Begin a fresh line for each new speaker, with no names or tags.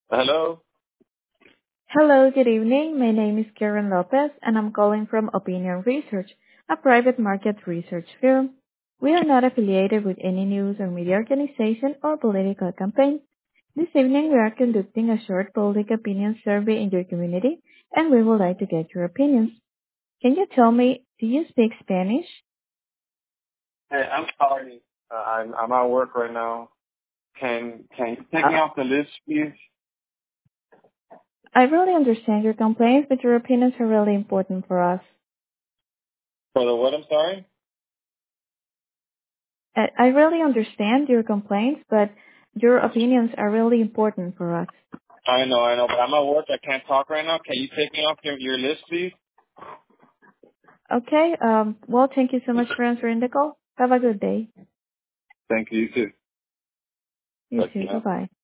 Hello.
Hello, good evening. My name is Karen Lopez, and I'm calling from Opinion Research, a private market research firm. We are not affiliated with any news or media organization or political campaign. This evening, we are conducting a short public opinion survey in your community, and we would like to get your opinions. Can you tell me, do you speak Spanish?
Hey, I'm sorry. I'm at work right now. Can you take me off the list, please?
I really understand your complaints, but your opinions are really important for us.
For the what? I'm sorry.
I really understand your complaints, but your opinions are really important for us.
I know, but I'm at work. I can't talk right now. Can you take me off your list, please?
Okay. Well, thank you so much for answering the call. Have a good day.
Thank you. You too.
You too. Bye-bye.